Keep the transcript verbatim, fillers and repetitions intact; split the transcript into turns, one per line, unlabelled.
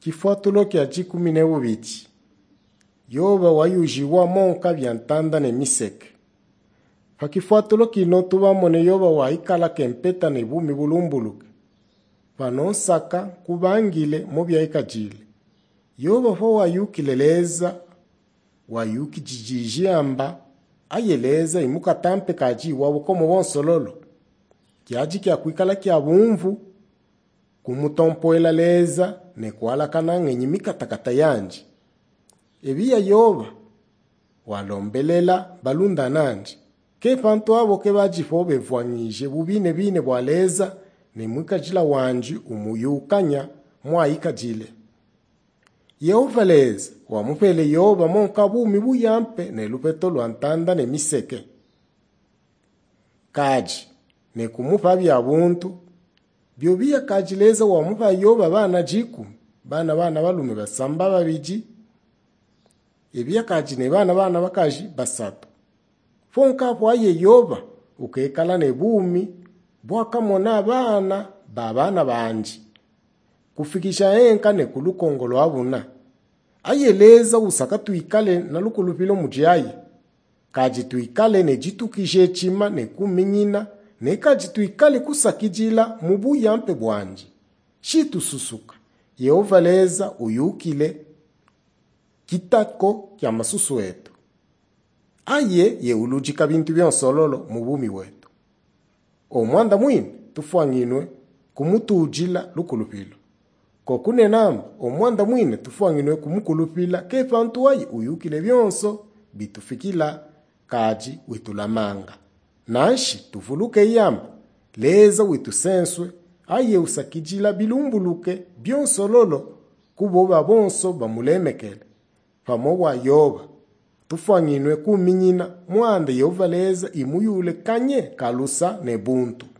Kifuatulo kya chikumi ne bubiri. Yoba wayujiwa monka byantanda ne miseke. Pa kifuatulo kino tubamone yoba waikala kempeta ne bumi bulumbuluke. Panonsaka kubangile mu byaikajile. Yoba fo wayukileleza wayukijijijamba ayeleza imukatampe kaji wabo komo bonsololo. Kiaji kya kuikala kya bumvu kumutompoela leza ne kwala kanange nyimika takata yanji. Ebiya yoba walombelela balunda nanji. Ke panto abo ke bajifo bevwanyije bubine bine bwaleza ne mwikajila wanji umuyukanya mwaikajile. Yehova leza wamupele yoba monka bumi buyampe ne lupeto lwantanda ne miseke. Kaji ne kumupa bya buntu byo biya kaji leza wamupa yoba bana jiku bana bana balume basamba babiji. Ebiya kaji ne bana bana bakaji basatu. Fonka hapo aye yoba ukekala ne bumi bwaka mona bana babana banji. Kufikisha enka ne kulukongolo abuna. Aye leza usaka tuikale na lukulupilo mujiaye. Kaji tuikale ne jitukishe chima ne kuminyina ne kaji tuikale kusakijila mubu yampe bwanji. Shitu susuka. Yehova leza uyukile kitako kya masusu wetu. Aye ye ulujika bintu byonsololo mubumi wetu. Omwanda mwini tufuanginwe kumutujila lukulupilo. Kokune namba omwanda mwini tufuanginwe kumukulupila kepantu wayi uyukile byonso bitufikila kaji witulamanga. Nanshi tufuluke yamba leza witusenswe aye usakijila bilumbuluke byonsololo kuboba bonso bamulemekele. Pamowa yoba tufuanginwe kuminyina mwanda Yehova leza imuyule kanye kalusa ne buntu.